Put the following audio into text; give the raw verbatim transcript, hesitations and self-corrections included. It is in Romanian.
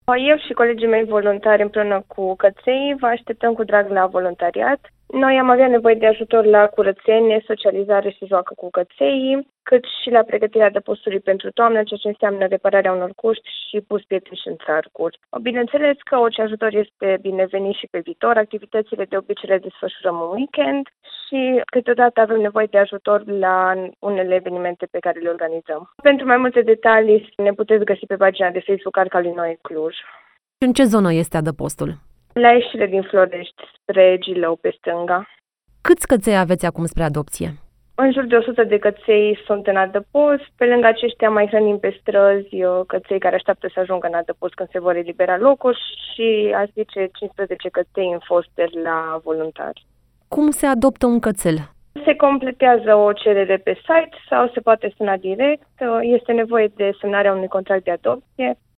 Eu și colegii mei voluntari împreună cu căței vă așteptăm cu drag la voluntariat. Noi am avea nevoie de ajutor la curățenie, socializare și joacă cu căței, cât și la pregătirea de posturi pentru toamnă, ceea ce înseamnă repararea unor cuști și pus pietriș în țarcuri. Bineînțeles că orice ajutor este binevenit și pe viitor. Activitățile de obicei le desfășurăm în weekend și câteodată avem nevoie de ajutor la unele evenimente pe care le organizăm. Pentru mai multe detalii ne puteți găsi pe pagina de Facebook Arca lui Noe Cluj. În ce zonă este adăpostul? La ieșire din Florești, spre Gilău, pe stânga. Câți căței aveți acum spre adopție? În jur de o sută de căței sunt în adăpost. Pe lângă aceștia mai hrănim pe străzi căței care așteaptă să ajungă în adăpost când se vor elibera locuri și aș zice cincisprezece căței în foster la voluntari. Cum se adoptă un cățel? Se completează o cerere pe site sau se poate suna direct. Este nevoie de semnarea unui contract de adopție.